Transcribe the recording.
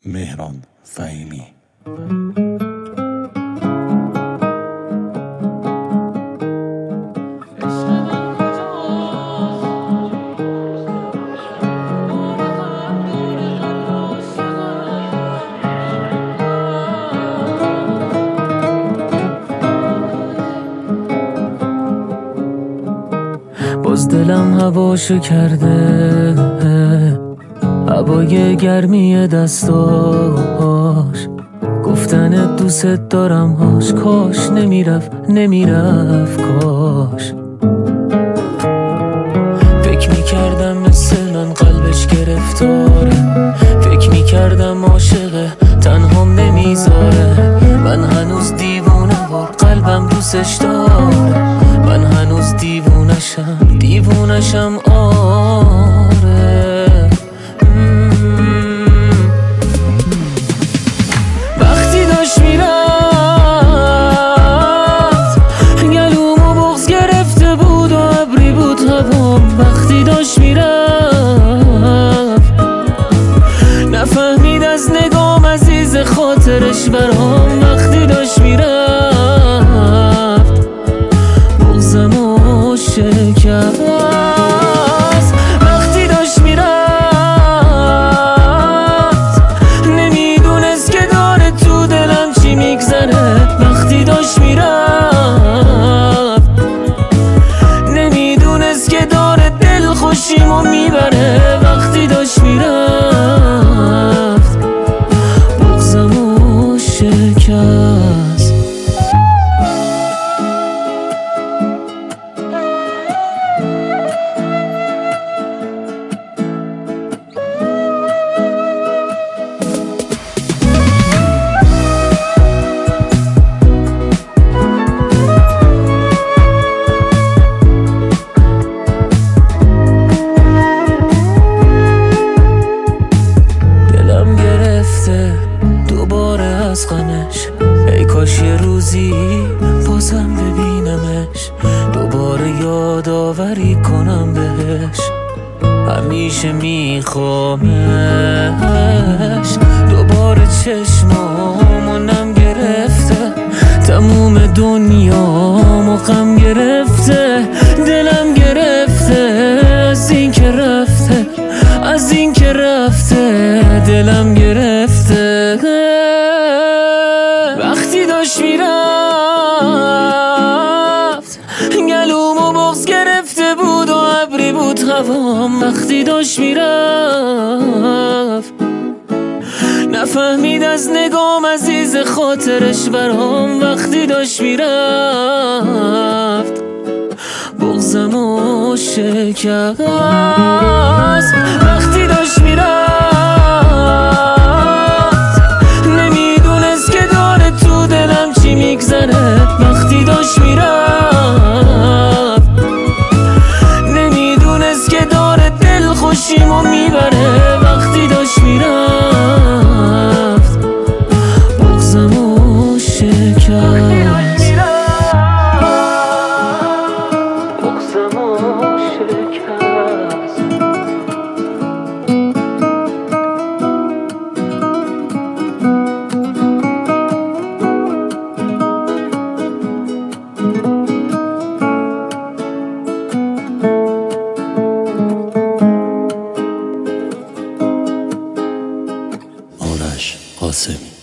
مهران فهیمی. باز دلم هواشو کرده، هوای گرمی دستاش، گفتن دوست دارم هاش، کاش نمیرفت کاش. فکر میکردم مثل من قلبش گرفتاره، فکر میکردم عاشقه تنهام نمیذاره. من هنوز دیوونه و قلبم دوستش داره، من هنوز دیوونشم آره. وقتی داشت میرفت گلومو بغض گرفته بود و ابری بود هوام. وقتی داشت میرفت نفهمید از نگام عزیز خاطرش برام. وقتی داشت میرفت بغضمو شکست. وقتی داشت میرفت نمیدونست که داره تو دلم چی میگذره. وقتی داشت میرفت نمیدونست که داره دل خوشیمو میبره. وقتی داشت میرفت بغضمو شکست. دوباره از غمش ای کاش یه روزی بازم ببینمش، دوباره یادآوری کنم بهش. همیشه میخوامش، دوباره چشمامو نم گرفته، تموم دنیامو غم گرفته، دلم گرفته از این که رفته، از این که رفته دلم گرفته. وقتی داشت میرفت گلومو بغض گرفته بود و ابری بود هوام. وقتی داشت میرفت نفهمید از نگام عزیز خاطرش برام. وقتی داشت میرفت بغضمو شکست. وقتی داشت میرفت نمیدونست که داره تو دلم چی میگذره. وقتی داشت میرفت نمیدونست که داره دل خوشیمو میبره. وقتی داشت میرفت بغضمو شکست. آرش قاسمی.